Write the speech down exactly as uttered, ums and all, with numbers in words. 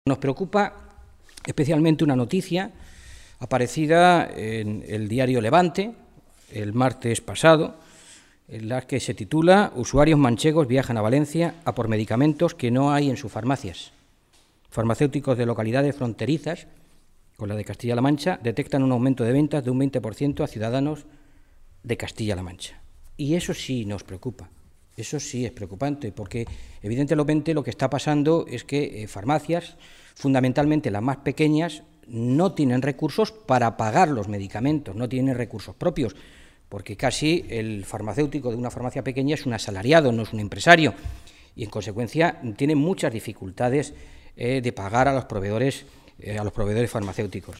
Nos preocupa especialmente una noticia aparecida en el diario Levante el martes pasado, en la que se titula «Usuarios manchegos viajan a Valencia a por medicamentos que no hay en sus farmacias». Farmacéuticos de localidades fronterizas con la de Castilla-La Mancha detectan un aumento de ventas de un veinte por ciento a ciudadanos de Castilla-La Mancha. Y eso sí nos preocupa, eso sí es preocupante, porque evidentemente lo que está pasando es que eh, farmacias, fundamentalmente las más pequeñas, no tienen recursos para pagar los medicamentos, no tienen recursos propios, porque casi el farmacéutico de una farmacia pequeña es un asalariado, no es un empresario, y en consecuencia tiene muchas dificultades eh, de pagar a los proveedores, eh, a los proveedores farmacéuticos.